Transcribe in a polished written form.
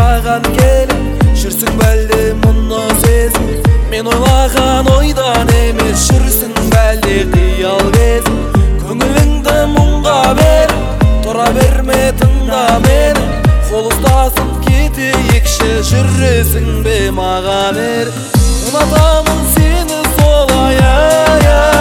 саған келіп жүрсің бәлде мұны сезіп, мен ойлаған ойдан емес жүрсің бәлде қиял кезіп, көңіліңді мұңға беріп тұра берме тыңда мені, қол ұстасып кетейікші жүресің бе маған еріп, ұнатамын сені солай